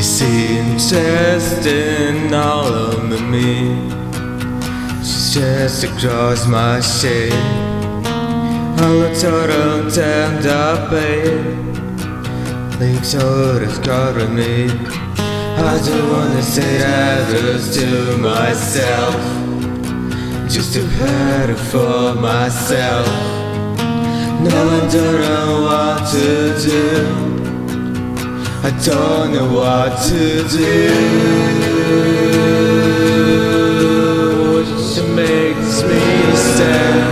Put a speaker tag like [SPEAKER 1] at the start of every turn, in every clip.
[SPEAKER 1] interest in all of me. She's just across my shade. All the total tender pain leaks out has covered me. I don't wanna say that words to myself, just to hurt it for myself. No, I don't know what to do. I don't know what to do. She makes me sad.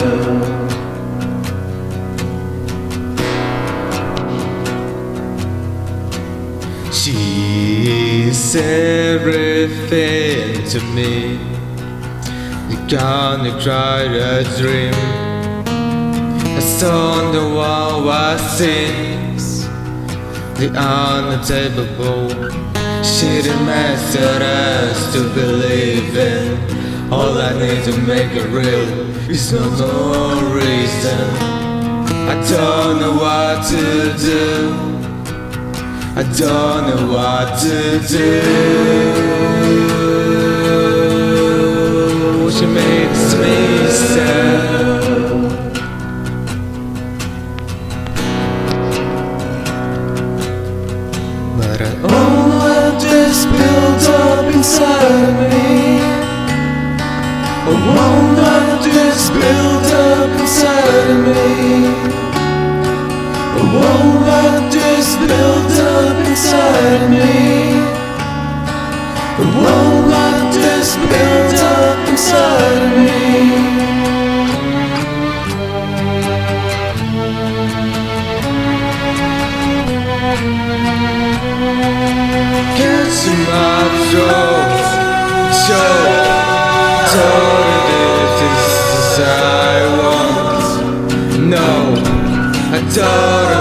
[SPEAKER 1] She's everything to me. You're gonna cry a dream. A song the wall was sings. The unattainable. She demanded us to believe in. All I need to make it real is no reason. I don't know what to do. I don't know what to do. She makes me sad. But I won't let this build up inside me. I won't let this build up inside me. I won't let this build up inside me. I won't let this build up inside me. Catching my throat, told it is I want. No, I don't.